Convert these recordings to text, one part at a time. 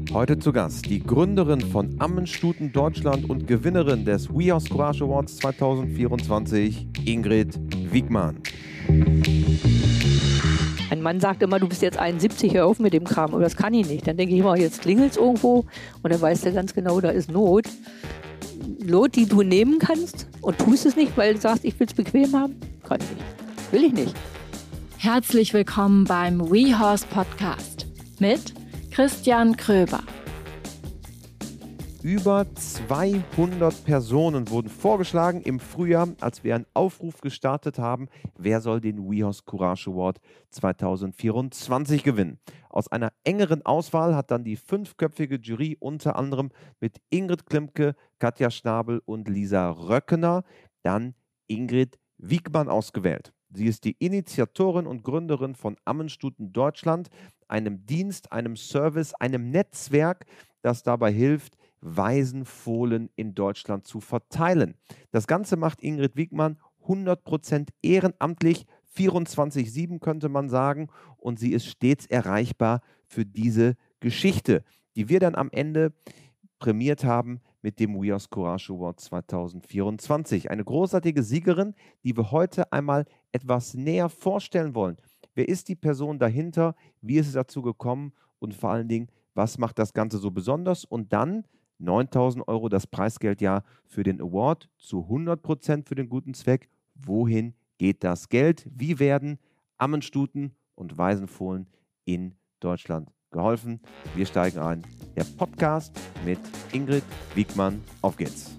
Heute zu Gast die Gründerin von Ammenstuten Deutschland und Gewinnerin des WeHorse Courage Awards 2024, Ingrid Wiegmann. Ein Mann sagt immer, du bist jetzt 71, hör auf mit dem Kram, aber das kann ich nicht. Dann denke ich immer, jetzt klingelt es irgendwo und dann weißt du ganz genau, da ist Not. Not, die du nehmen kannst und tust es nicht, weil du sagst, ich will es bequem haben. Kann ich nicht. Will ich nicht. Herzlich willkommen beim WeHorse Podcast mit Christian Kröber. Über 200 Personen wurden vorgeschlagen im Frühjahr, als wir einen Aufruf gestartet haben, wer soll den WeHorse Courage Award 2024 gewinnen. Aus einer engeren Auswahl hat dann die 5-köpfige Jury unter anderem mit Ingrid Klimke, Katja Schnabel und Lisa Röckener dann Ingrid Wiegmann ausgewählt. Sie ist die Initiatorin und Gründerin von Ammenstuten Deutschland, einem Dienst, einem Service, einem Netzwerk, das dabei hilft, Waisenfohlen in Deutschland zu verteilen. Das Ganze macht Ingrid Wiegmann 100% ehrenamtlich, 24/7 könnte man sagen, und sie ist stets erreichbar für diese Geschichte, die wir dann am Ende prämiert haben mit dem WeHorse Courage Award 2024. Eine großartige Siegerin, die wir heute einmal etwas näher vorstellen wollen. Wer ist die Person dahinter? Wie ist es dazu gekommen? Und vor allen Dingen, was macht das Ganze so besonders? Und dann 9.000 Euro das Preisgeld ja für den Award, zu 100% für den guten Zweck. Wohin geht das Geld? Wie werden Ammenstuten und Waisenfohlen in Deutschland geholfen? Wir steigen ein. Der Podcast mit Ingrid Wiegmann. Auf geht's.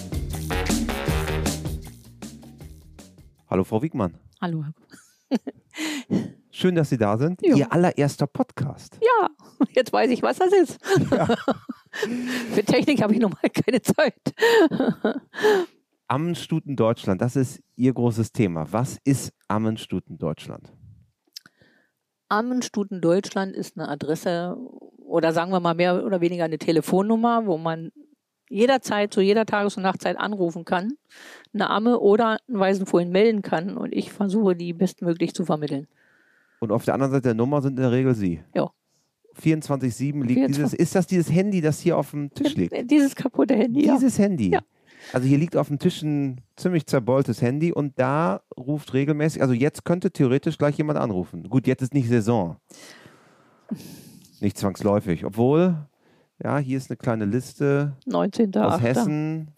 Hallo Frau Wiegmann. Hallo. Schön, dass Sie da sind. Jo. Ihr allererster Podcast. Ja, jetzt weiß ich, was das ist. Ja. Für Technik habe ich normal keine Zeit. Ammenstuten Deutschland, das ist Ihr großes Thema. Was ist Ammenstuten Deutschland? Ammenstuten Deutschland ist eine Adresse oder sagen wir mal mehr oder weniger eine Telefonnummer, wo man jederzeit, zu jeder Tages- und Nachtzeit anrufen kann, eine Amme oder einen Waisenfohlen melden kann und ich versuche, die bestmöglich zu vermitteln. Und auf der anderen Seite der Nummer sind in der Regel Sie. Ja. 24/7 liegt 24. ist das dieses Handy, das hier auf dem Tisch liegt? Dieses kaputte Handy, ja. Dieses Handy? Ja. Also hier liegt auf dem Tisch ein ziemlich zerbeultes Handy und da ruft regelmäßig, also jetzt könnte theoretisch gleich jemand anrufen. Gut, jetzt ist nicht Saison. Nicht zwangsläufig. Obwohl, ja, hier ist eine kleine Liste 19. aus 8. Hessen.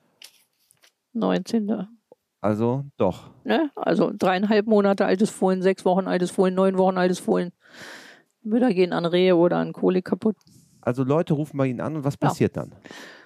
19. Also doch. Ne? Also 3,5 Monate altes Fohlen, 6 Wochen altes Fohlen, 9 Wochen altes Fohlen. Mütter gehen an Rehe oder an Kolik kaputt. Also Leute rufen bei Ihnen an und was passiert dann?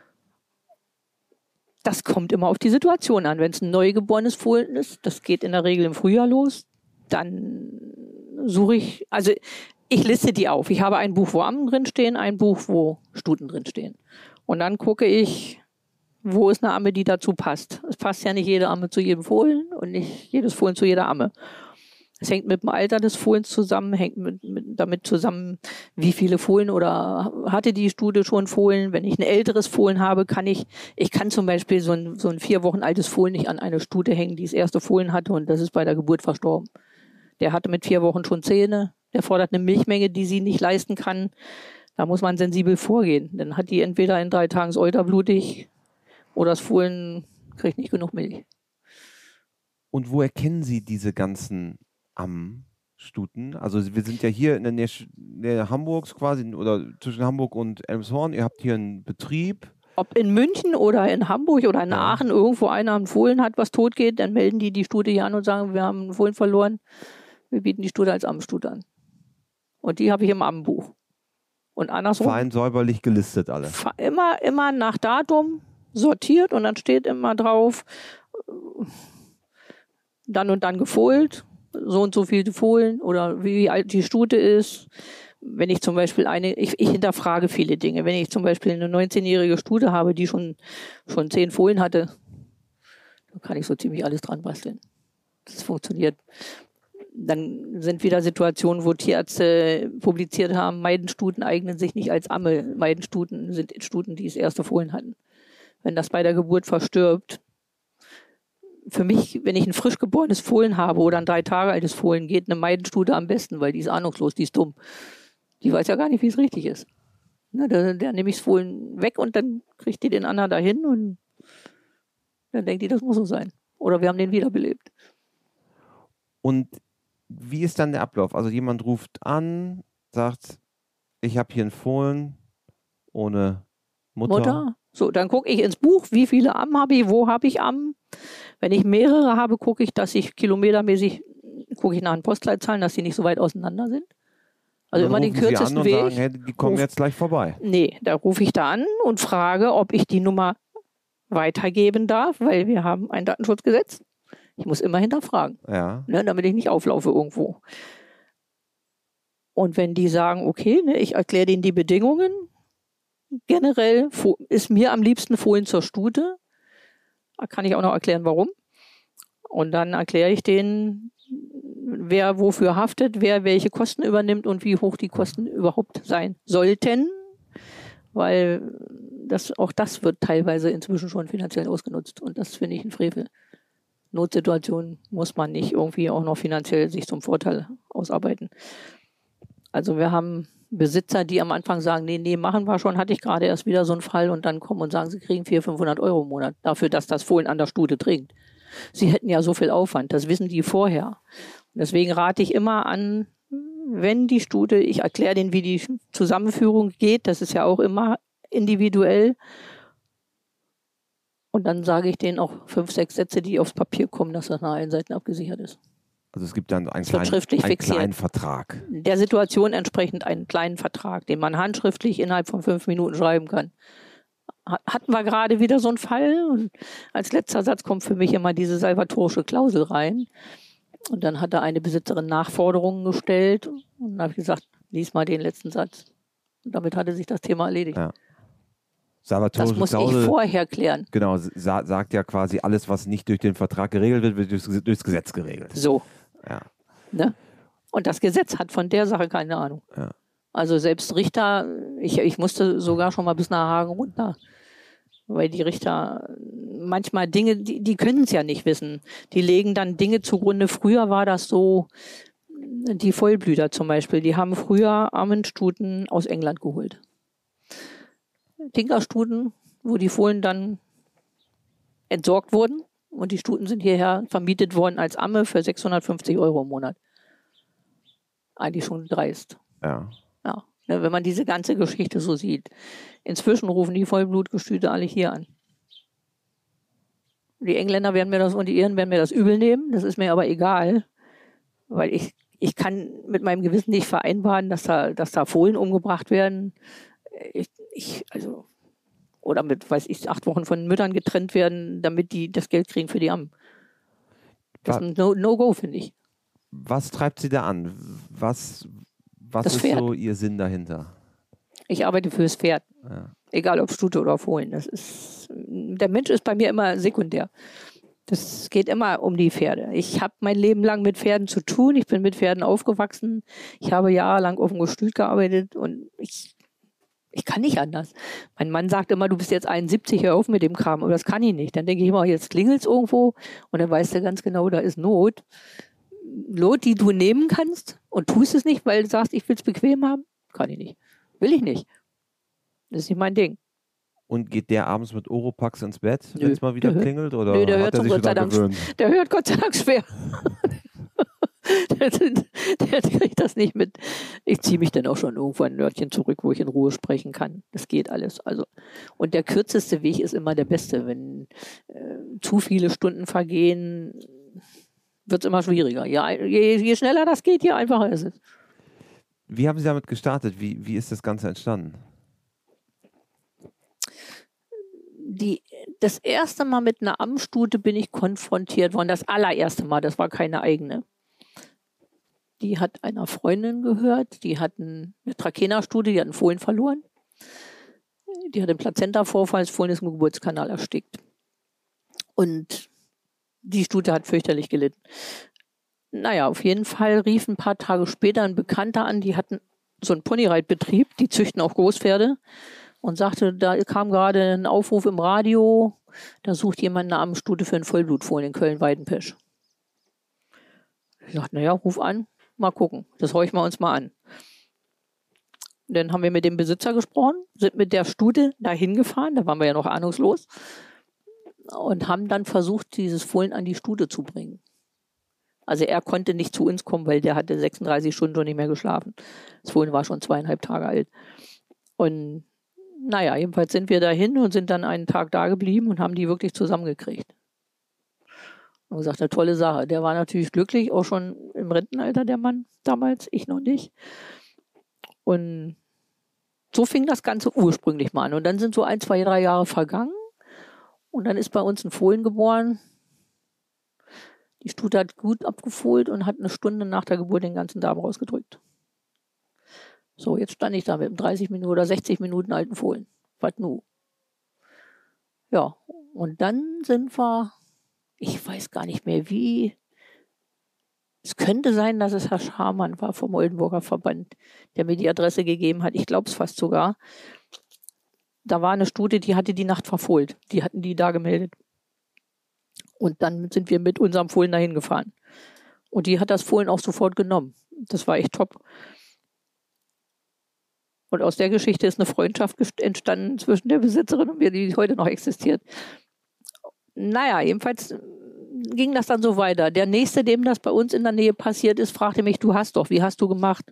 Das kommt immer auf die Situation an. Wenn es ein neugeborenes Fohlen ist, das geht in der Regel im Frühjahr los, dann suche ich, also ich liste die auf. Ich habe ein Buch, wo Ammen drinstehen, ein Buch, wo Stuten drinstehen. Und dann gucke ich, wo ist eine Amme, die dazu passt. Es passt ja nicht jede Amme zu jedem Fohlen und nicht jedes Fohlen zu jeder Amme. Es hängt mit dem Alter des Fohlens zusammen, hängt damit zusammen, wie viele Fohlen oder hatte die Stute schon Fohlen. Wenn ich ein älteres Fohlen habe, kann ich zum Beispiel so ein 4 Wochen altes Fohlen nicht an eine Stute hängen, die das erste Fohlen hatte und das ist bei der Geburt verstorben. Der hatte mit 4 Wochen schon Zähne, der fordert eine Milchmenge, die sie nicht leisten kann. Da muss man sensibel vorgehen. Dann hat die entweder in 3 Tagen das Euter blutig oder das Fohlen kriegt nicht genug Milch. Und wo erkennen Sie diese ganzen Ammenstuten? Also wir sind ja hier in der Nähe Hamburgs quasi oder zwischen Hamburg und Elmshorn. Ihr habt hier einen Betrieb. Ob in München oder in Hamburg oder in Aachen irgendwo einer ein Fohlen hat, was tot geht, dann melden die Stute hier an und sagen, wir haben ein Fohlen verloren. Wir bieten die Stute als Ammenstute an. Und die habe ich im Ammenbuch. Und andersrum. Fein säuberlich gelistet alle. Immer nach Datum sortiert und dann steht immer drauf, dann und dann gefohlt, so und so viele Fohlen oder wie alt die Stute ist. Wenn ich zum Beispiel ich hinterfrage viele Dinge. Wenn ich zum Beispiel eine 19-jährige Stute habe, die schon 10 Fohlen hatte, dann kann ich so ziemlich alles dran basteln. Das funktioniert. Dann sind wieder Situationen, wo Tierärzte publiziert haben, Meidenstuten eignen sich nicht als Amme. Meidenstuten sind Stuten, die das erste Fohlen hatten. Wenn das bei der Geburt verstirbt, für mich, wenn ich ein frisch geborenes Fohlen habe oder ein 3 Tage altes Fohlen, geht eine Meidenstute am besten, weil die ist ahnungslos, die ist dumm. Die weiß ja gar nicht, wie es richtig ist. Ne, der nehme ich das Fohlen weg und dann kriegt die den anderen dahin und dann denkt die, das muss so sein. Oder wir haben den wiederbelebt. Und wie ist dann der Ablauf? Also jemand ruft an, sagt, ich habe hier ein Fohlen ohne Mutter. So, dann gucke ich ins Buch, wie viele Ammen habe ich, wo habe ich Ammen. Wenn ich mehrere habe, gucke ich, dass ich kilometermäßig, gucke ich nach den Postleitzahlen, dass sie nicht so weit auseinander sind. Also immer den kürzesten Weg. Sagen, hey, die kommen jetzt gleich vorbei. Nee, da rufe ich da an und frage, ob ich die Nummer weitergeben darf, weil wir haben ein Datenschutzgesetz. Ich muss immer hinterfragen, ja. Ne, damit ich nicht auflaufe irgendwo. Und wenn die sagen, okay, ne, ich erkläre denen die Bedingungen, generell ist mir am liebsten Fohlen zur Stute. Da kann ich auch noch erklären, warum. Und dann erkläre ich denen, wer wofür haftet, wer welche Kosten übernimmt und wie hoch die Kosten überhaupt sein sollten. Weil auch das wird teilweise inzwischen schon finanziell ausgenutzt. Und das finde ich ein Frevel. Notsituationen muss man nicht irgendwie auch noch finanziell sich zum Vorteil ausarbeiten. Also wir haben Besitzer, die am Anfang sagen, nee, machen wir schon, hatte ich gerade erst wieder so einen Fall und dann kommen und sagen, sie kriegen 400-500 Euro im Monat dafür, dass das Fohlen an der Stute trinkt. Sie hätten ja so viel Aufwand, das wissen die vorher. Und deswegen rate ich immer an, wenn die Stute, ich erkläre denen, wie die Zusammenführung geht, das ist ja auch immer individuell. Und dann sage ich denen auch 5, 6 Sätze, die aufs Papier kommen, dass das nach allen Seiten abgesichert ist. Also es gibt dann einen kleinen Vertrag. Der Situation entsprechend einen kleinen Vertrag, den man handschriftlich innerhalb von 5 Minuten schreiben kann. Hatten wir gerade wieder so einen Fall und als letzter Satz kommt für mich immer diese salvatorische Klausel rein. Und dann hat da eine Besitzerin Nachforderungen gestellt und dann habe ich gesagt, lies mal den letzten Satz. Und damit hatte sich das Thema erledigt. Ja. Das muss ich vorher klären. Genau, sagt ja quasi, alles, was nicht durch den Vertrag geregelt wird, wird durchs Gesetz geregelt. So. Ja. Ne? Und das Gesetz hat von der Sache keine Ahnung. Ja. Also selbst Richter, ich musste sogar schon mal bis nach Hagen runter. Weil die Richter manchmal Dinge, die können es ja nicht wissen. Die legen dann Dinge zugrunde. Früher war das so, die Vollblüter zum Beispiel, die haben früher Ammenstuten aus England geholt. Tinkerstuten, wo die Fohlen dann entsorgt wurden. Und die Stuten sind hierher vermietet worden als Amme für 650 Euro im Monat. Eigentlich schon dreist. Ja. Ja, wenn man diese ganze Geschichte so sieht. Inzwischen rufen die Vollblutgestüte alle hier an. Die Engländer werden mir das und die Iren werden mir das übel nehmen. Das ist mir aber egal. Weil ich kann mit meinem Gewissen nicht vereinbaren, dass da Fohlen umgebracht werden. Oder mit, 8 Wochen von Müttern getrennt werden, damit die das Geld kriegen für die Ammen. Das ist ein No-Go, finde ich. Was treibt Sie da an? Was ist so Ihr Sinn dahinter? Ich arbeite fürs Pferd. Ja. Egal ob Stute oder Fohlen. Der Mensch ist bei mir immer sekundär. Das geht immer um die Pferde. Ich habe mein Leben lang mit Pferden zu tun. Ich bin mit Pferden aufgewachsen. Ich habe jahrelang auf dem Gestüt gearbeitet und ich kann nicht anders. Mein Mann sagt immer, du bist jetzt 71, hör auf mit dem Kram. Aber das kann ich nicht. Dann denke ich immer, jetzt klingelt es irgendwo und dann weißt du ganz genau, da ist Not. Not, die du nehmen kannst und tust es nicht, weil du sagst, ich will es bequem haben. Kann ich nicht. Will ich nicht. Das ist nicht mein Ding. Und geht der abends mit Oropax ins Bett, wenn es mal wieder klingelt? Oder nö, der hört Gott sei Dank schwer. Der kriegt das nicht mit. Ich ziehe mich dann auch schon irgendwo ein Nördchen zurück, wo ich in Ruhe sprechen kann. Das geht alles. Also. Und der kürzeste Weg ist immer der beste. Wenn zu viele Stunden vergehen, wird es immer schwieriger. Ja, je schneller das geht, je einfacher ist es. Wie haben Sie damit gestartet? Wie ist das Ganze entstanden? Das erste Mal mit einer Ammenstute bin ich konfrontiert worden. Das allererste Mal, das war keine eigene. Die hat einer Freundin gehört. Die hatten eine Trakehnerstute, die hat einen Fohlen verloren. Die hat einen Plazenta-Vorfall, das Fohlen ist im Geburtskanal erstickt. Und die Stute hat fürchterlich gelitten. Naja, auf jeden Fall rief ein paar Tage später ein Bekannter an, die hatten so einen Ponyreitbetrieb, die züchten auch Großpferde und sagte, da kam gerade ein Aufruf im Radio, da sucht jemand eine Ammenstute für einen Vollblutfohlen in Köln-Weidenpesch. Ich sagte, naja, ruf an, mal gucken, das horchen wir uns mal an. Dann haben wir mit dem Besitzer gesprochen, sind mit der Stute dahin gefahren, da waren wir ja noch ahnungslos, und haben dann versucht, dieses Fohlen an die Stute zu bringen. Also er konnte nicht zu uns kommen, weil der hatte 36 Stunden schon nicht mehr geschlafen. Das Fohlen war schon 2,5 Tage alt. Und naja, jedenfalls sind wir dahin und sind dann einen Tag da geblieben und haben die wirklich zusammengekriegt. Und gesagt, eine tolle Sache. Der war natürlich glücklich, auch schon im Rentenalter, der Mann damals, ich noch nicht. Und so fing das Ganze ursprünglich mal an. Und dann sind so 1, 2, 3 Jahre vergangen. Und dann ist bei uns ein Fohlen geboren. Die Stute hat gut abgefohlt und hat eine Stunde nach der Geburt den ganzen Darm rausgedrückt. So, jetzt stand ich da mit einem 30 Minuten oder 60 Minuten alten Fohlen. Was nu? Ja, und dann sind wir, ich weiß gar nicht mehr wie, es könnte sein, dass es Herr Scharmann war vom Oldenburger Verband, der mir die Adresse gegeben hat. Ich glaube es fast sogar. Da war eine Stute, die hatte die Nacht verfohlt. Die hatten die da gemeldet. Und dann sind wir mit unserem Fohlen dahin gefahren. Und die hat das Fohlen auch sofort genommen. Das war echt top. Und aus der Geschichte ist eine Freundschaft entstanden zwischen der Besitzerin und mir, die heute noch existiert. Naja, jedenfalls ging das dann so weiter. Der Nächste, dem das bei uns in der Nähe passiert ist, fragte mich, du hast doch, wie hast du gemacht?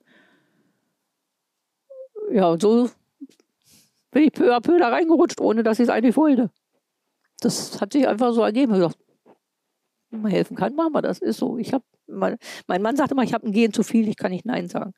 Ja, und so bin ich peu à peu da reingerutscht, ohne dass ich es eigentlich wollte. Das hat sich einfach so ergeben. Ich dachte, wenn man helfen kann, machen wir das. Ist so. Mein Mann sagte immer, ich habe ein Gen zu viel, ich kann nicht Nein sagen.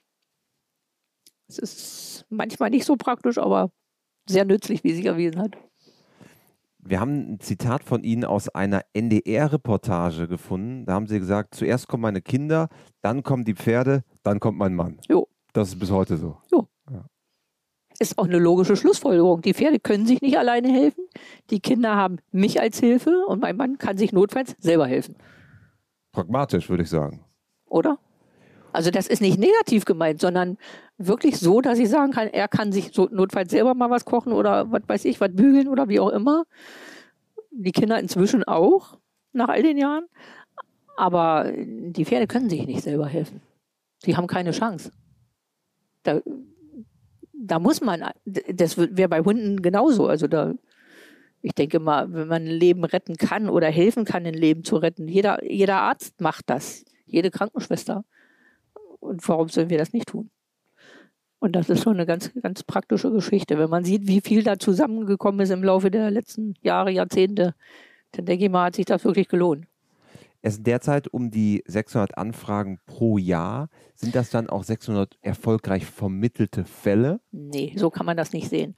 Es ist manchmal nicht so praktisch, aber sehr nützlich, wie sich erwiesen hat. Wir haben ein Zitat von Ihnen aus einer NDR-Reportage gefunden. Da haben Sie gesagt, zuerst kommen meine Kinder, dann kommen die Pferde, dann kommt mein Mann. Jo. Das ist bis heute so. Jo. Ja. Ist auch eine logische Schlussfolgerung. Die Pferde können sich nicht alleine helfen. Die Kinder haben mich als Hilfe und mein Mann kann sich notfalls selber helfen. Pragmatisch, würde ich sagen. Oder? Also das ist nicht negativ gemeint, sondern wirklich so, dass ich sagen kann, er kann sich so notfalls selber mal was kochen oder was weiß ich, was bügeln oder wie auch immer. Die Kinder inzwischen auch, nach all den Jahren. Aber die Pferde können sich nicht selber helfen. Die haben keine Chance. Da muss man, das wäre bei Hunden genauso. Also ich denke mal, wenn man ein Leben retten kann oder helfen kann, ein Leben zu retten, jeder Arzt macht das, jede Krankenschwester. Und warum sollen wir das nicht tun? Und das ist schon eine ganz, ganz praktische Geschichte. Wenn man sieht, wie viel da zusammengekommen ist im Laufe der letzten Jahre, Jahrzehnte, dann denke ich mal, hat sich das wirklich gelohnt. Es sind derzeit um die 600 Anfragen pro Jahr. Sind das dann auch 600 erfolgreich vermittelte Fälle? Nee, so kann man das nicht sehen.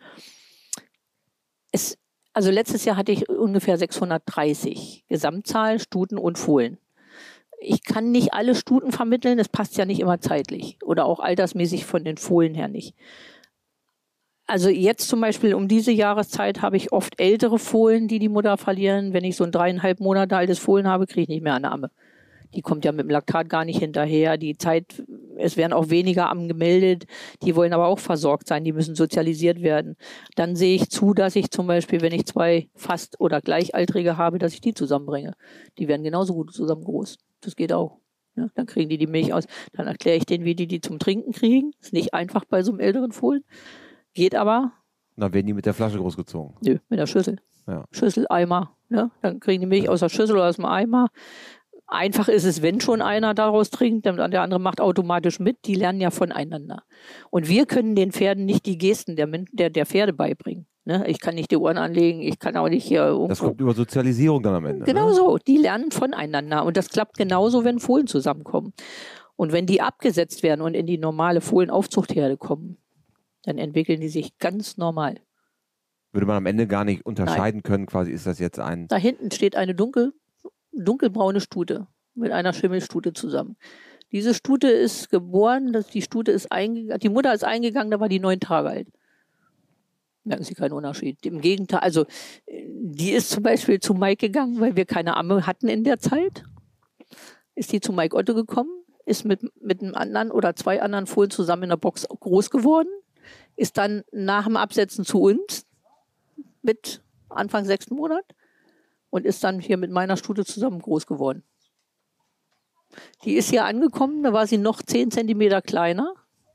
Also letztes Jahr hatte ich ungefähr 630 Gesamtzahl Stuten und Fohlen. Ich kann nicht alle Stuten vermitteln, das passt ja nicht immer zeitlich oder auch altersmäßig von den Fohlen her nicht. Also jetzt zum Beispiel um diese Jahreszeit habe ich oft ältere Fohlen, die Mutter verlieren. Wenn ich so ein 3,5 Monate altes Fohlen habe, kriege ich nicht mehr eine Amme. Die kommt ja mit dem Laktat gar nicht hinterher. Es werden auch weniger Ammen gemeldet. Die wollen aber auch versorgt sein. Die müssen sozialisiert werden. Dann sehe ich zu, dass ich zum Beispiel, wenn ich 2 fast oder Gleichaltrige habe, dass ich die zusammenbringe. Die werden genauso gut zusammen groß. Das geht auch. Ja, dann kriegen die Milch aus. Dann erkläre ich denen, wie die zum Trinken kriegen. Ist nicht einfach bei so einem älteren Fohlen. Geht aber. Dann werden die mit der Flasche großgezogen. Nö, mit der Schüssel. Ja. Schüssel, Eimer. Ne? Dann kriegen die Milch aus der Schüssel oder aus dem Eimer. Einfach ist es, wenn schon einer daraus trinkt, dann der andere macht automatisch mit. Die lernen ja voneinander. Und wir können den Pferden nicht die Gesten der Pferde beibringen. Ne? Ich kann nicht die Ohren anlegen, ich kann auch nicht hier irgendwo. Das kommt über Sozialisierung dann am Ende. Genau ne? so. Die lernen voneinander. Und das klappt genauso, wenn Fohlen zusammenkommen. Und wenn die abgesetzt werden und in die normale Fohlenaufzuchtherde kommen, dann entwickeln die sich ganz normal. Würde man am Ende gar nicht unterscheiden können, quasi ist das jetzt ein... Da hinten steht eine dunkelbraune Stute mit einer Schimmelstute zusammen. Diese Stute ist geboren, die Mutter ist eingegangen, da war die 9 Tage alt. Merken Sie keinen Unterschied. Im Gegenteil, also die ist zum Beispiel zu Mike gegangen, weil wir keine Amme hatten in der Zeit. Ist die zu Mike Otto gekommen, ist mit einem anderen oder 2 anderen Fohlen zusammen in der Box groß geworden, ist dann nach dem Absetzen zu uns mit Anfang 6. Monat und ist dann hier mit meiner Stute zusammen groß geworden. Die ist hier angekommen, da war sie noch 10 Zentimeter kleiner.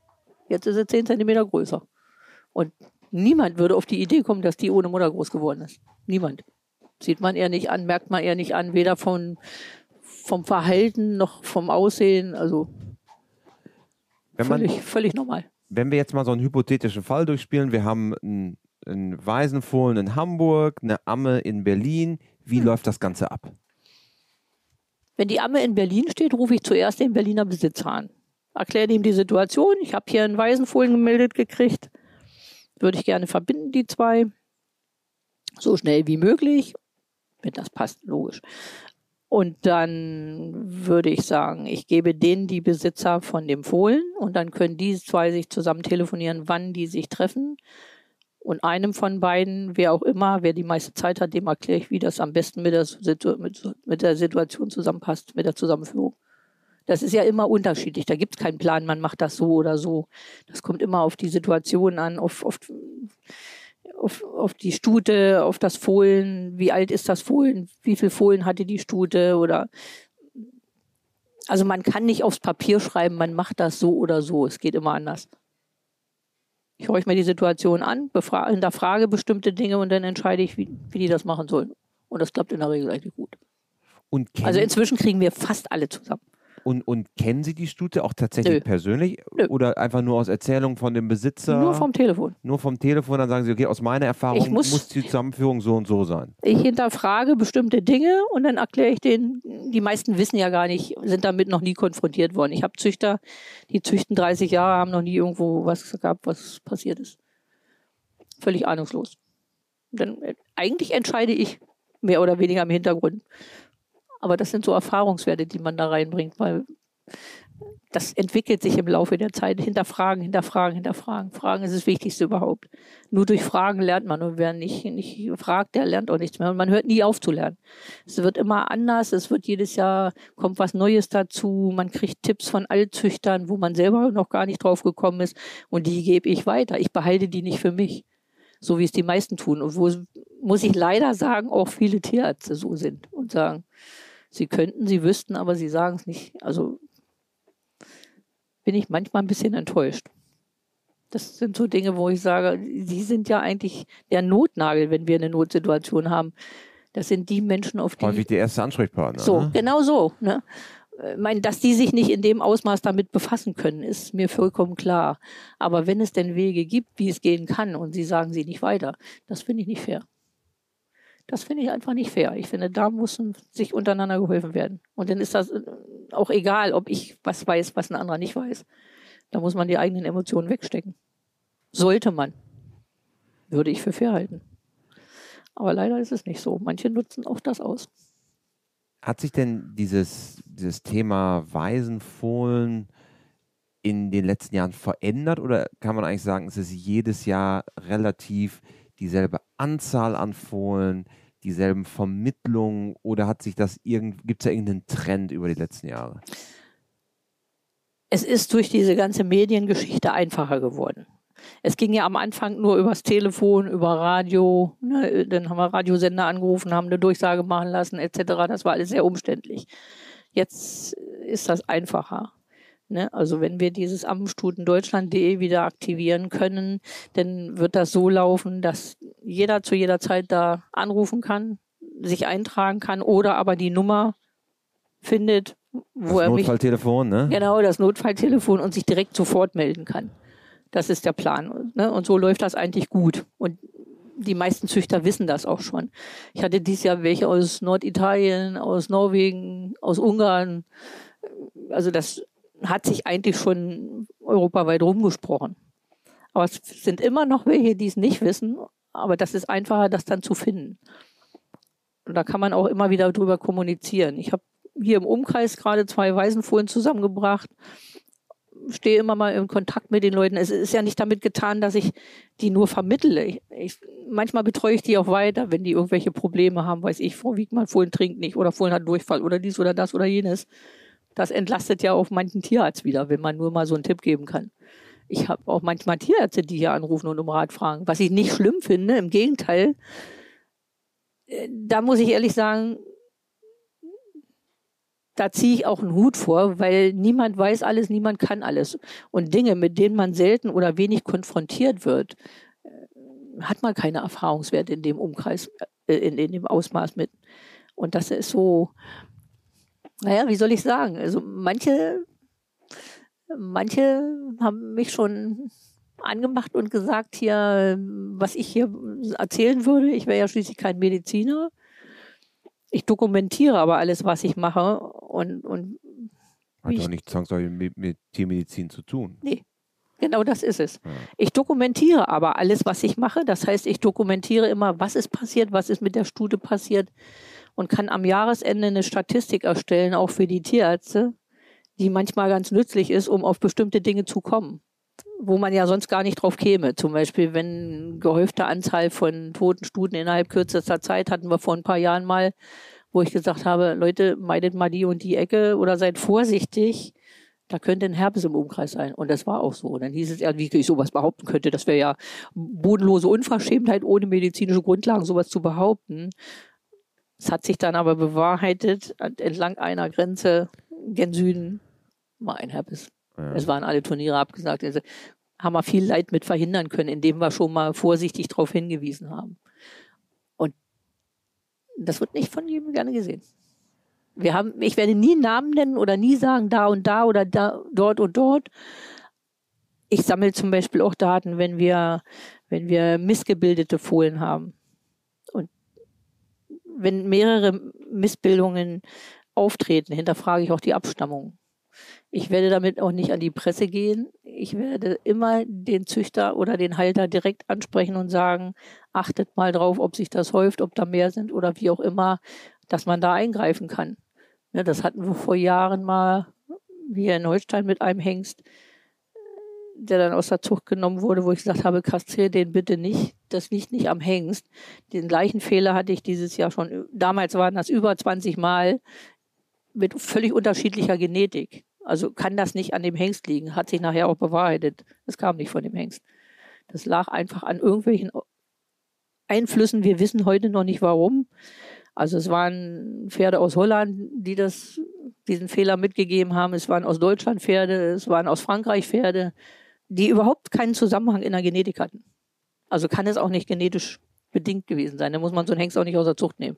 Jetzt ist sie 10 Zentimeter größer. Und niemand würde auf die Idee kommen, dass die ohne Mutter groß geworden ist. Niemand. Sieht man eher nicht an, merkt man eher nicht an, weder vom Verhalten noch vom Aussehen. Also völlig normal. Wenn wir jetzt mal so einen hypothetischen Fall durchspielen, wir haben einen Waisenfohlen in Hamburg, eine Amme in Berlin. Wie läuft das Ganze ab? Wenn die Amme in Berlin steht, rufe ich zuerst den Berliner Besitzer an. Erkläre ihm die Situation. Ich habe hier einen Waisenfohlen gemeldet gekriegt. Würde ich gerne verbinden, die zwei. So schnell wie möglich. Wenn das passt, logisch. Und dann würde ich sagen, ich gebe denen die Besitzer von dem Fohlen und dann können die zwei sich zusammen telefonieren, wann die sich treffen. Und einem von beiden, wer auch immer, wer die meiste Zeit hat, dem erkläre ich, wie das am besten mit der Situation zusammenpasst, mit der Zusammenführung. Das ist ja immer unterschiedlich. Da gibt es keinen Plan, man macht das so oder so. Das kommt immer auf die Situation an, auf die Stute, auf das Fohlen, wie alt ist das Fohlen, wie viel Fohlen hatte die Stute oder also man kann nicht aufs Papier schreiben, man macht das so oder so, es geht immer anders. Ich höre mir die Situation an, hinterfrage bestimmte Dinge und dann entscheide ich, wie die das machen sollen. Und das klappt in der Regel eigentlich gut. Also inzwischen kriegen wir fast alle zusammen. Und kennen Sie die Stute auch tatsächlich persönlich? Nö. Oder einfach nur aus Erzählungen von dem Besitzer? Nur vom Telefon. Nur vom Telefon, dann sagen Sie, okay, aus meiner Erfahrung muss die Zusammenführung so und so sein. Ich hinterfrage bestimmte Dinge und dann erkläre ich denen, die meisten wissen ja gar nicht, sind damit noch nie konfrontiert worden. Ich habe Züchter, die züchten 30 Jahre, haben noch nie irgendwo was gehabt, was passiert ist. Völlig ahnungslos. Dann eigentlich entscheide ich mehr oder weniger im Hintergrund. Aber das sind so Erfahrungswerte, die man da reinbringt, weil das entwickelt sich im Laufe der Zeit. Hinterfragen. Fragen ist das Wichtigste überhaupt. Nur durch Fragen lernt man. Und wer nicht fragt, der lernt auch nichts mehr. Und man hört nie auf zu lernen. Es wird immer anders. Es wird jedes Jahr, kommt was Neues dazu. Man kriegt Tipps von Altzüchtern, wo man selber noch gar nicht drauf gekommen ist. Und die gebe ich weiter. Ich behalte die nicht für mich. So wie es die meisten tun. Und wo, muss ich leider sagen, auch viele Tierärzte so sind und sagen, sie könnten, sie wüssten, aber sie sagen es nicht. Also bin ich manchmal ein bisschen enttäuscht. Das sind so Dinge, wo ich sage, sie sind ja eigentlich der Notnagel, wenn wir eine Notsituation haben. Das sind die Menschen, auf die... Häufig der erste Ansprechpartner. So, ne? Genau so. Ne? Ich meine, dass die sich nicht in dem Ausmaß damit befassen können, ist mir vollkommen klar. Aber wenn es denn Wege gibt, wie es gehen kann, und sie sagen sie nicht weiter, das finde ich nicht fair. Das finde ich einfach nicht fair. Ich finde, da muss sich untereinander geholfen werden. Und dann ist das auch egal, ob ich was weiß, was ein anderer nicht weiß. Da muss man die eigenen Emotionen wegstecken. Sollte man. Würde ich für fair halten. Aber leider ist es nicht so. Manche nutzen auch das aus. Hat sich denn dieses Thema Waisenfohlen in den letzten Jahren verändert oder kann man eigentlich sagen, es ist jedes Jahr relativ dieselbe Anzahl an Fohlen, dieselben Vermittlungen oder gibt es da irgendeinen Trend über die letzten Jahre? Es ist durch diese ganze Mediengeschichte einfacher geworden. Es ging ja am Anfang nur übers Telefon, über Radio, ne, dann haben wir Radiosender angerufen, haben eine Durchsage machen lassen etc. Das war alles sehr umständlich. Jetzt ist das einfacher. Ne? Also wenn wir dieses ammenstutendeutschland.de wieder aktivieren können, dann wird das so laufen, dass jeder zu jeder Zeit da anrufen kann, sich eintragen kann oder aber die Nummer findet, wo das er mich... Notfalltelefon, ne? Genau, das Notfalltelefon und sich direkt sofort melden kann. Das ist der Plan. Ne? Und so läuft das eigentlich gut. Und die meisten Züchter wissen das auch schon. Ich hatte dieses Jahr welche aus Norditalien, aus Norwegen, aus Ungarn. Also das hat sich eigentlich schon europaweit rumgesprochen. Aber es sind immer noch welche, die es nicht wissen. Aber das ist einfacher, das dann zu finden. Und da kann man auch immer wieder drüber kommunizieren. Ich habe hier im Umkreis gerade 2 Waisenfohlen zusammengebracht. Stehe immer mal in Kontakt mit den Leuten. Es ist ja nicht damit getan, dass ich die nur vermittle. Manchmal betreue ich die auch weiter, wenn die irgendwelche Probleme haben. Weiß ich, Frau Wiegmann, Fohlen trinkt nicht oder Fohlen hat Durchfall oder dies oder das oder jenes. Das entlastet ja auch manchen Tierarzt wieder, wenn man nur mal so einen Tipp geben kann. Ich habe auch manchmal Tierärzte, die hier anrufen und um Rat fragen. Was ich nicht schlimm finde, im Gegenteil. Da muss ich ehrlich sagen, da ziehe ich auch einen Hut vor, weil niemand weiß alles, niemand kann alles. Und Dinge, mit denen man selten oder wenig konfrontiert wird, hat man keine Erfahrungswerte in dem Umkreis, in dem Ausmaß mit. Und das ist so, naja, wie soll ich sagen? Also manche haben mich schon angemacht und gesagt hier, was ich hier erzählen würde. Ich wäre ja schließlich kein Mediziner. Ich dokumentiere aber alles, was ich mache. Und hat doch nichts zwangsläufig mit Tiermedizin zu tun. Nee, genau das ist es. Ja. Ich dokumentiere aber alles, was ich mache. Das heißt, ich dokumentiere immer, was ist passiert, was ist mit der Stute passiert und kann am Jahresende eine Statistik erstellen, auch für die Tierärzte, die manchmal ganz nützlich ist, um auf bestimmte Dinge zu kommen, wo man ja sonst gar nicht drauf käme. Zum Beispiel, wenn gehäufte Anzahl von toten Stuten innerhalb kürzester Zeit, hatten wir vor ein paar Jahren mal, wo ich gesagt habe, Leute, meidet mal die und die Ecke oder seid vorsichtig, da könnte ein Herpes im Umkreis sein. Und das war auch so. Und dann hieß es, wie ich sowas behaupten könnte, das wäre ja bodenlose Unverschämtheit, ohne medizinische Grundlagen sowas zu behaupten. Es hat sich dann aber bewahrheitet, entlang einer Grenze gen Süden war ein Herpes. Ja. Es waren alle Turniere abgesagt. Also haben wir viel Leid mit verhindern können, indem wir schon mal vorsichtig darauf hingewiesen haben. Und das wird nicht von jedem gerne gesehen. Ich werde nie Namen nennen oder nie sagen, da und da oder da, dort und dort. Ich sammle zum Beispiel auch Daten, wenn wir missgebildete Fohlen haben. Und wenn mehrere Missbildungen auftreten, hinterfrage ich auch die Abstammung. Ich werde damit auch nicht an die Presse gehen. Ich werde immer den Züchter oder den Halter direkt ansprechen und sagen, achtet mal drauf, ob sich das häuft, ob da mehr sind oder wie auch immer, dass man da eingreifen kann. Ja, das hatten wir vor Jahren mal hier in Holstein mit einem Hengst, der dann aus der Zucht genommen wurde, wo ich gesagt habe, kastriere den bitte nicht. Das liegt nicht am Hengst. Den gleichen Fehler hatte ich dieses Jahr schon. Damals waren das über 20 Mal mit völlig unterschiedlicher Genetik. Also kann das nicht an dem Hengst liegen. Hat sich nachher auch bewahrheitet. Das kam nicht von dem Hengst. Das lag einfach an irgendwelchen Einflüssen. Wir wissen heute noch nicht warum. Also es waren Pferde aus Holland, die diesen Fehler mitgegeben haben. Es waren aus Deutschland Pferde, es waren aus Frankreich Pferde, die überhaupt keinen Zusammenhang in der Genetik hatten. Also kann es auch nicht genetisch bedingt gewesen sein. Da muss man so einen Hengst auch nicht aus der Zucht nehmen.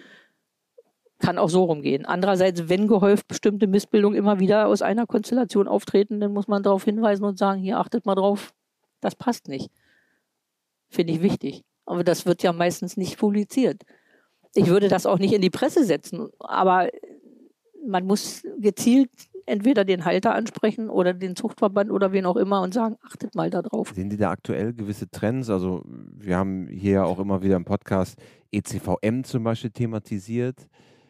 Kann auch so rumgehen. Andererseits, wenn gehäuft bestimmte Missbildungen immer wieder aus einer Konstellation auftreten, dann muss man darauf hinweisen und sagen, hier achtet mal drauf, das passt nicht. Finde ich wichtig. Aber das wird ja meistens nicht publiziert. Ich würde das auch nicht in die Presse setzen, aber man muss gezielt entweder den Halter ansprechen oder den Zuchtverband oder wen auch immer und sagen, achtet mal da drauf. Sehen Sie da aktuell gewisse Trends? Also wir haben hier auch immer wieder im Podcast ECVM zum Beispiel thematisiert.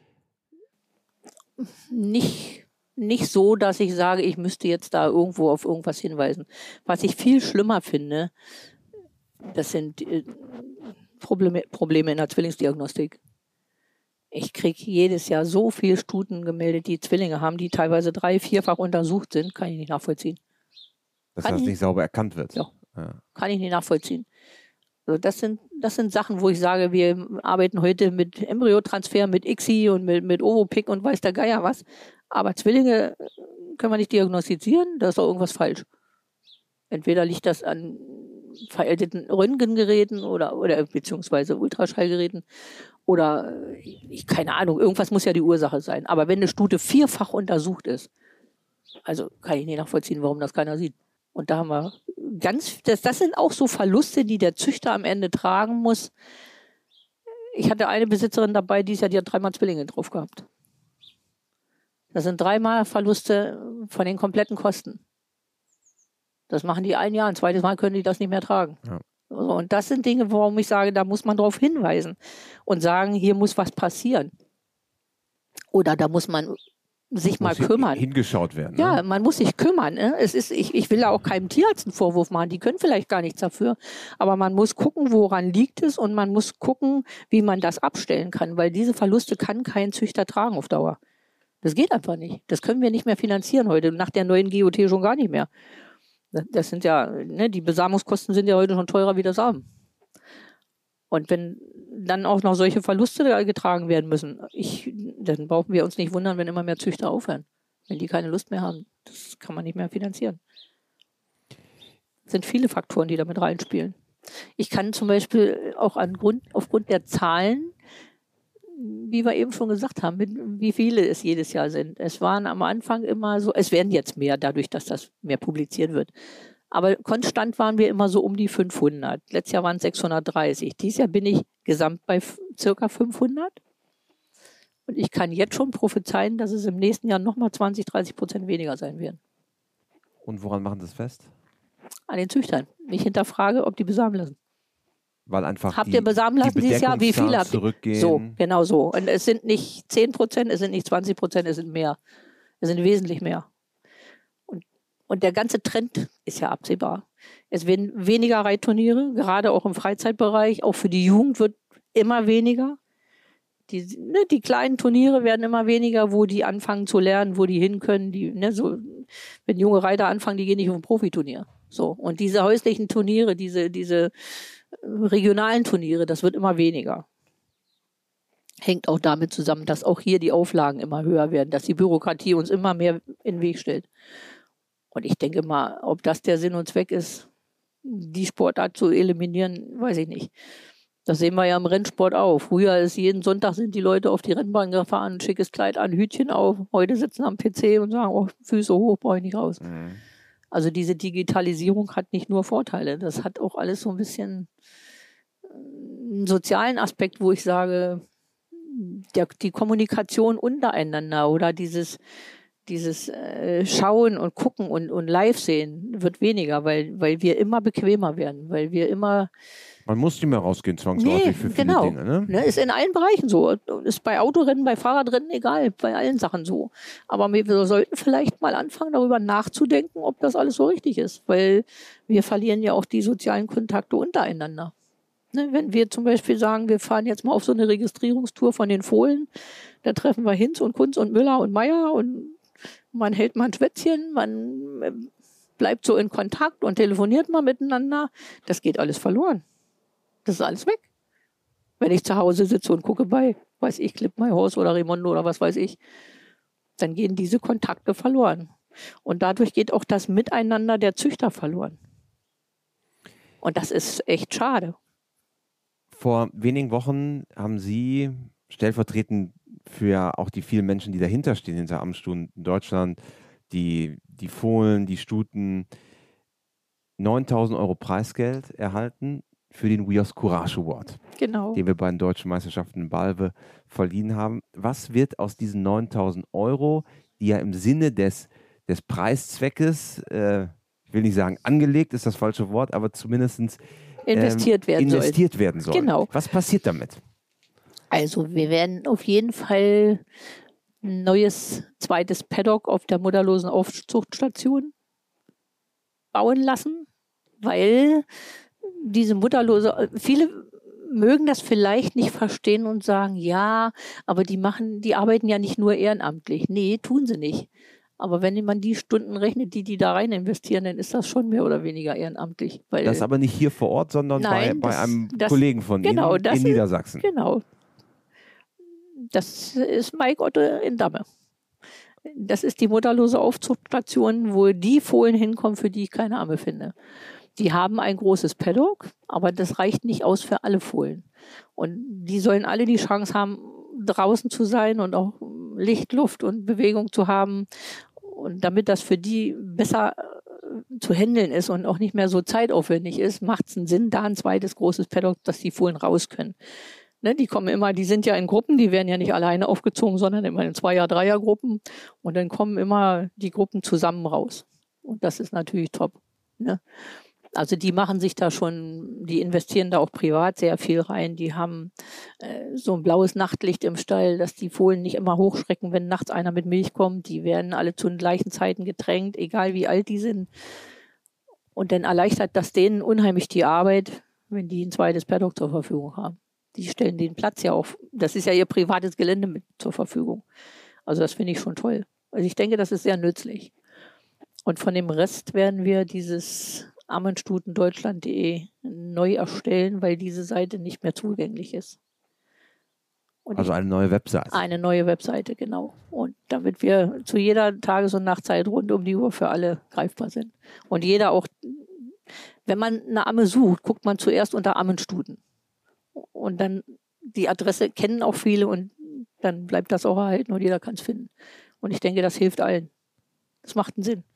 Nicht so, dass ich sage, ich müsste jetzt da irgendwo auf irgendwas hinweisen. Was ich viel schlimmer finde, das sind Probleme in der Zwillingsdiagnostik. Ich kriege jedes Jahr so viele Stuten gemeldet, die Zwillinge haben, die teilweise 3-, 4-fach untersucht sind. Kann ich nicht nachvollziehen. Dass das nicht sauber erkannt wird. Ja. Kann ich nicht nachvollziehen. Also das sind Sachen, wo ich sage, wir arbeiten heute mit Embryotransfer, mit ICSI und mit Ovopic und weiß der Geier was. Aber Zwillinge können wir nicht diagnostizieren, da ist doch irgendwas falsch. Entweder liegt das an veralteten Röntgengeräten oder beziehungsweise Ultraschallgeräten oder keine Ahnung, irgendwas muss ja die Ursache sein. Aber wenn eine Stute 4-fach untersucht ist, also kann ich nicht nachvollziehen, warum das keiner sieht. Und da haben wir das sind auch so Verluste, die der Züchter am Ende tragen muss. Ich hatte eine Besitzerin dabei, die hat 3-mal Zwillinge drauf gehabt. Das sind 3-mal Verluste von den kompletten Kosten. Das machen die ein Jahr, ein zweites Mal können die das nicht mehr tragen. Ja. Und das sind Dinge, warum ich sage, da muss man drauf hinweisen und sagen, hier muss was passieren. Oder da muss man sich mal kümmern. Hingeschaut werden. Ja, ne? Man muss sich kümmern. Ne? Ich will da auch keinem Tierarzt einen Vorwurf machen. Die können vielleicht gar nichts dafür. Aber man muss gucken, woran liegt es und man muss gucken, wie man das abstellen kann. Weil diese Verluste kann kein Züchter tragen auf Dauer. Das geht einfach nicht. Das können wir nicht mehr finanzieren heute. Nach der neuen GOT schon gar nicht mehr. Das sind ja, ne, die Besamungskosten sind ja heute schon teurer wie das Samen. Und wenn dann auch noch solche Verluste getragen werden müssen, dann brauchen wir uns nicht wundern, wenn immer mehr Züchter aufhören. Wenn die keine Lust mehr haben. Das kann man nicht mehr finanzieren. Es sind viele Faktoren, die damit reinspielen. Ich kann zum Beispiel auch aufgrund der Zahlen, wie wir eben schon gesagt haben, wie viele es jedes Jahr sind. Es waren am Anfang immer so, es werden jetzt mehr, dadurch, dass das mehr publiziert wird. Aber konstant waren wir immer so um die 500. Letztes Jahr waren es 630. Dieses Jahr bin ich gesamt bei circa 500. Und ich kann jetzt schon prophezeien, dass es im nächsten Jahr nochmal 20-30% weniger sein werden. Und woran machen Sie es fest? An den Züchtern. Ich hinterfrage, ob die besamen lassen. Weil einfach habt ihr besamen lassen dieses Jahr? Wie viele habt ihr? Zurückgehen. So, genau so. Und es sind nicht 10%, es sind nicht 20%, es sind mehr. Es sind wesentlich mehr. Und der ganze Trend ist ja absehbar. Es werden weniger Reitturniere, gerade auch im Freizeitbereich. Auch für die Jugend wird immer weniger. Die kleinen Turniere werden immer weniger, wo die anfangen zu lernen, wo die hin können. Wenn junge Reiter anfangen, die gehen nicht auf ein Profiturnier. So. Und diese häuslichen Turniere, diese regionalen Turniere, das wird immer weniger. Hängt auch damit zusammen, dass auch hier die Auflagen immer höher werden, dass die Bürokratie uns immer mehr in den Weg stellt. Und ich denke mal, ob das der Sinn und Zweck ist, die Sportart zu eliminieren, weiß ich nicht. Das sehen wir ja im Rennsport auch. Früher ist jeden Sonntag sind die Leute auf die Rennbahn gefahren, schickes Kleid an, Hütchen auf. Heute sitzen am PC und sagen, oh, Füße hoch, brauche ich nicht raus. Mhm. Also diese Digitalisierung hat nicht nur Vorteile. Das hat auch alles so ein bisschen einen sozialen Aspekt, wo ich sage, die Kommunikation untereinander oder dieses Schauen und Gucken und live sehen wird weniger, weil wir immer bequemer werden, weil wir immer... Man muss nicht mehr rausgehen zwangsläufig für viele Dinge. Ne? Ist in allen Bereichen so. Ist bei Autorennen, bei Fahrradrennen, egal, bei allen Sachen so. Aber wir sollten vielleicht mal anfangen, darüber nachzudenken, ob das alles so richtig ist, weil wir verlieren ja auch die sozialen Kontakte untereinander. Ne? Wenn wir zum Beispiel sagen, wir fahren jetzt mal auf so eine Registrierungstour von den Fohlen, da treffen wir Hinz und Kunz und Müller und Meier und man hält mal ein Schwätzchen, man bleibt so in Kontakt und telefoniert mal miteinander. Das geht alles verloren. Das ist alles weg. Wenn ich zu Hause sitze und gucke bei, weiß ich, Clip My Horse oder Raimondo oder was weiß ich, dann gehen diese Kontakte verloren. Und dadurch geht auch das Miteinander der Züchter verloren. Und das ist echt schade. Vor wenigen Wochen haben Sie stellvertretend für auch die vielen Menschen, die dahinter stehen, hinter Amtsstunden in Deutschland, die Fohlen, die Stuten, 9.000 € Preisgeld erhalten für den WIOS Courage Award, genau, den wir bei den Deutschen Meisterschaften in Balve verliehen haben. Was wird aus diesen 9.000 €, die ja im Sinne des Preiszweckes, ich will nicht sagen angelegt, ist das falsche Wort, aber zumindest investiert werden soll. Genau. Was passiert damit? Also wir werden auf jeden Fall ein neues zweites Paddock auf der mutterlosen Aufzuchtstation bauen lassen, weil diese mutterlose, viele mögen das vielleicht nicht verstehen und sagen, ja, aber die arbeiten ja nicht nur ehrenamtlich. Nee, tun sie nicht. Aber wenn man die Stunden rechnet, die da rein investieren, dann ist das schon mehr oder weniger ehrenamtlich. Weil das aber nicht hier vor Ort, sondern bei einem Kollegen von Ihnen in Niedersachsen. Genau. Das ist Mike Otte in Damme. Das ist die mutterlose Aufzuchtstation, wo die Fohlen hinkommen, für die ich keine Amme finde. Die haben ein großes Paddock, aber das reicht nicht aus für alle Fohlen. Und die sollen alle die Chance haben, draußen zu sein und auch Licht, Luft und Bewegung zu haben. Und damit das für die besser zu handeln ist und auch nicht mehr so zeitaufwendig ist, macht es einen Sinn, da ein zweites großes Paddock, dass die Fohlen raus können. Ne, die sind ja in Gruppen, die werden ja nicht alleine aufgezogen, sondern immer in 2er-, 3er-Gruppen. Und dann kommen immer die Gruppen zusammen raus. Und das ist natürlich top. Ne? Also die machen sich da schon, die investieren da auch privat sehr viel rein. Die haben so ein blaues Nachtlicht im Stall, dass die Fohlen nicht immer hochschrecken, wenn nachts einer mit Milch kommt. Die werden alle zu den gleichen Zeiten getränkt, egal wie alt die sind. Und dann erleichtert das denen unheimlich die Arbeit, wenn die ein zweites Paddock zur Verfügung haben. Die stellen den Platz ja auf. Das ist ja ihr privates Gelände mit zur Verfügung. Also das finde ich schon toll. Also ich denke, das ist sehr nützlich. Und von dem Rest werden wir dieses ammenstutendeutschland.de neu erstellen, weil diese Seite nicht mehr zugänglich ist. Und also eine neue Webseite. Eine neue Webseite, genau. Und damit wir zu jeder Tages- und Nachtzeit rund um die Uhr für alle greifbar sind. Und jeder auch, wenn man eine Amme sucht, guckt man zuerst unter Ammenstuten. Und dann die Adresse kennen auch viele und dann bleibt das auch erhalten und jeder kann es finden. Und ich denke, das hilft allen. Das macht einen Sinn.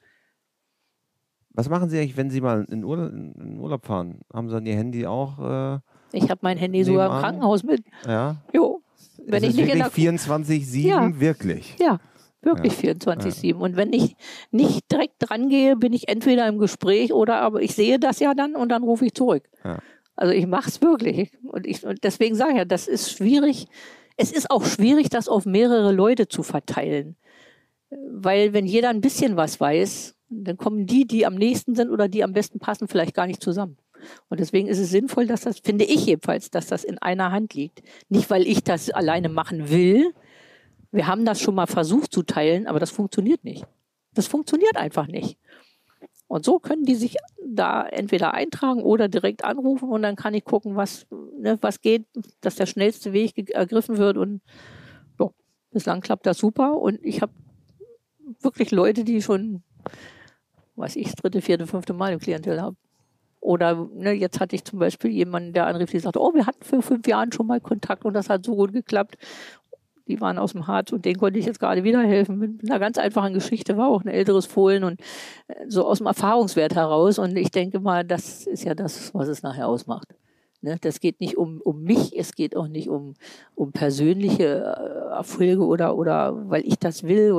Was machen Sie eigentlich, wenn Sie mal in Urlaub fahren? Haben Sie dann Ihr Handy auch? Ich habe mein Handy sogar im Krankenhaus mit. Ja. Jo. Wenn ich nicht in der 24/7, ja. Wirklich. Ja, wirklich 24/7. Und wenn ich nicht direkt dran gehe, bin ich entweder im Gespräch oder aber ich sehe das ja dann und dann rufe ich zurück. Ja. Also ich mache es wirklich. Und deswegen sage ich ja, das ist schwierig. Es ist auch schwierig, das auf mehrere Leute zu verteilen. Weil wenn jeder ein bisschen was weiß, dann kommen die am nächsten sind oder die am besten passen, vielleicht gar nicht zusammen. Und deswegen ist es sinnvoll, dass das, finde ich jedenfalls, dass das in einer Hand liegt. Nicht, weil ich das alleine machen will. Wir haben das schon mal versucht zu teilen, aber das funktioniert nicht. Das funktioniert einfach nicht. Und so können die sich da entweder eintragen oder direkt anrufen und dann kann ich gucken, was geht, dass der schnellste Weg ergriffen wird. Und ja, bislang klappt das super. Und ich habe wirklich Leute, die schon, weiß ich, das 3., 4., 5. Mal im Klientel haben. Oder jetzt hatte ich zum Beispiel jemanden, der anrief, die sagte, wir hatten vor 5 Jahren schon mal Kontakt und das hat so gut geklappt. Die waren aus dem Harz und denen konnte ich jetzt gerade wieder helfen. Mit einer ganz einfachen Geschichte, war auch ein älteres Fohlen und so aus dem Erfahrungswert heraus. Und ich denke mal, das ist ja das, was es nachher ausmacht. Ne? Das geht nicht um mich, es geht auch nicht um persönliche Erfolge oder weil ich das will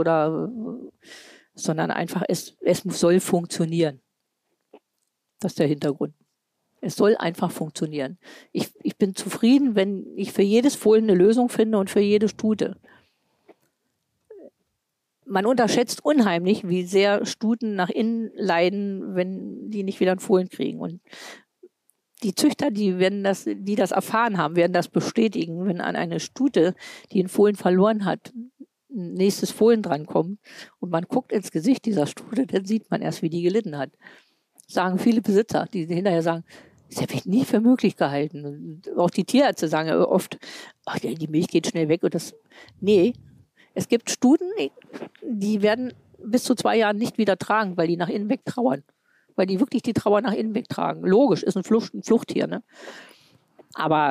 sondern einfach, es soll funktionieren. Das ist der Hintergrund. Es soll einfach funktionieren. Ich bin zufrieden, wenn ich für jedes Fohlen eine Lösung finde und für jede Stute. Man unterschätzt unheimlich, wie sehr Stuten nach innen leiden, wenn die nicht wieder ein Fohlen kriegen. Und die Züchter, die das erfahren haben, werden das bestätigen, wenn an eine Stute, die ein Fohlen verloren hat, ein nächstes Fohlen drankommt und man guckt ins Gesicht dieser Stute, dann sieht man erst, wie die gelitten hat. Sagen viele Besitzer, die hinterher sagen, das habe ich nie für möglich gehalten. Und auch die Tierärzte sagen ja oft, die Milch geht schnell weg. Nee, es gibt Stuten, die werden bis zu 2 Jahren nicht wieder tragen, weil die nach innen weg trauern. Weil die wirklich die Trauer nach innen weg tragen. Logisch, ist ein Fluchttier, ne? Aber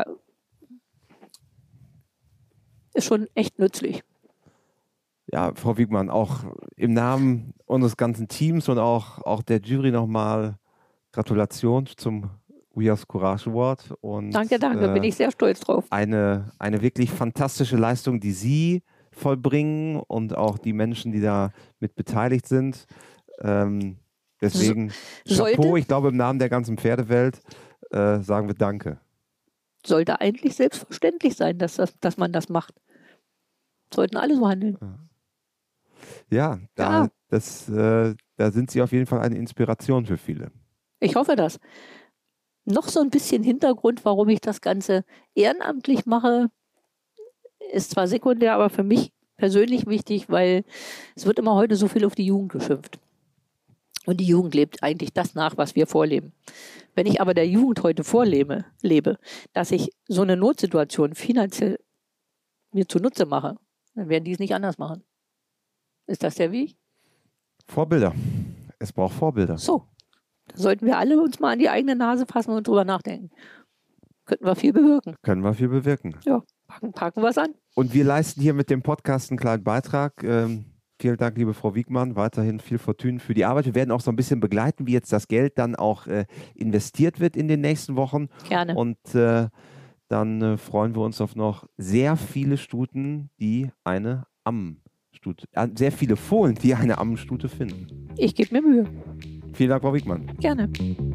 ist schon echt nützlich. Ja, Frau Wiegmann, auch im Namen unseres ganzen Teams und auch der Jury nochmal Gratulation zum We Horse Courage Award. Und, danke, bin ich sehr stolz drauf. Eine wirklich fantastische Leistung, die Sie vollbringen und auch die Menschen, die da mit beteiligt sind. Deswegen Chapeau, ich glaube im Namen der ganzen Pferdewelt sagen wir Danke. Sollte eigentlich selbstverständlich sein, dass man das macht. Sollten alle so handeln. Ja, da sind Sie auf jeden Fall eine Inspiration für viele. Ich hoffe das. Noch so ein bisschen Hintergrund, warum ich das Ganze ehrenamtlich mache, ist zwar sekundär, aber für mich persönlich wichtig, weil es wird immer heute so viel auf die Jugend geschimpft. Und die Jugend lebt eigentlich das nach, was wir vorleben. Wenn ich aber der Jugend heute vorlebe, dass ich so eine Notsituation finanziell mir zunutze mache, dann werden die es nicht anders machen. Ist das der Weg? Vorbilder. Es braucht Vorbilder. So. Da sollten wir alle uns mal an die eigene Nase fassen und drüber nachdenken. Könnten wir viel bewirken. Ja, packen wir es an. Und wir leisten hier mit dem Podcast einen kleinen Beitrag. Vielen Dank, liebe Frau Wiegmann. Weiterhin viel Fortune für die Arbeit. Wir werden auch so ein bisschen begleiten, wie jetzt das Geld dann auch investiert wird in den nächsten Wochen. Gerne. Und dann freuen wir uns auf noch sehr viele Stuten, die eine Ammenstute, sehr viele Fohlen, die eine Ammenstute finden. Ich gebe mir Mühe. Vielen Dank, Frau Wiegmann. Gerne.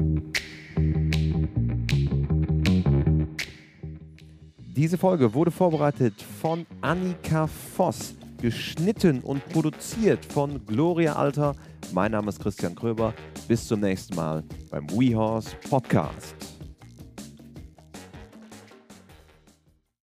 Diese Folge wurde vorbereitet von Annika Voss, geschnitten und produziert von Gloria Alter. Mein Name ist Christian Kröber. Bis zum nächsten Mal beim We Horse Podcast.